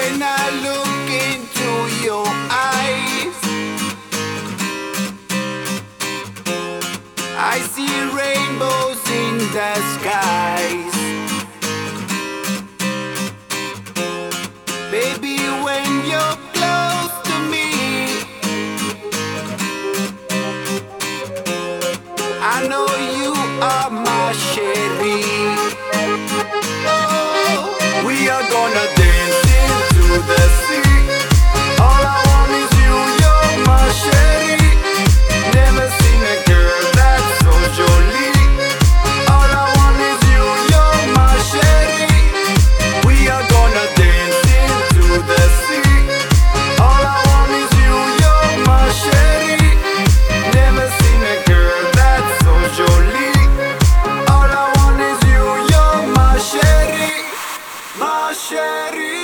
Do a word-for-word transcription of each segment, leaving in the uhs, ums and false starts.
When I look into your eyes, I see rainbows in the skies. Baby, when you're close to me, I know you are my Cherie. Oh, we are gonna dance into the sea. All I want is you, you're my Cherie. Never seen a girl that's so jolie. All I want is you, you're my Cherie. We are gonna dance into the sea. All I want is you, you're my Cherie. Never seen a girl that's so jolie. All I want is you, you're my Cherie, my Cherie.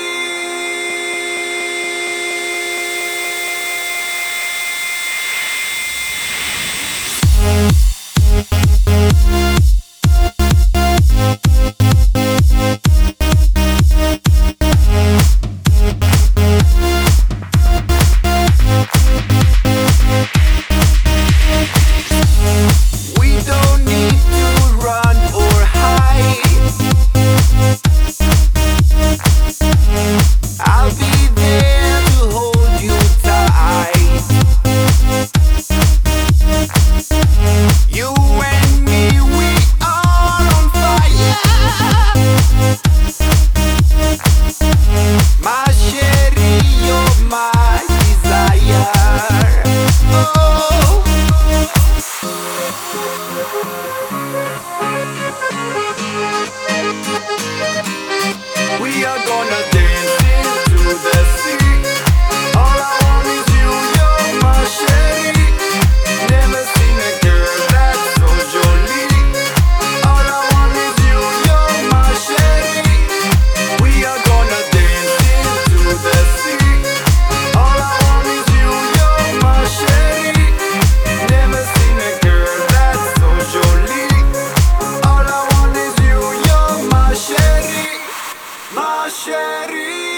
We don't need to run or hide. I'll be there to hold you tight. You and me, we are on fire. My Cherie, you're my desire. Oh, we are gonna dance into the sea. All I want is you, you're my Cherie. Never seen a girl that's so jolie. All I want is you, you're my Cherie. We are gonna dance into the sea. All I want is you, you're my Cherie. Never seen a girl that's so jolie. All I want is you, you're my Cherie, my Cherie.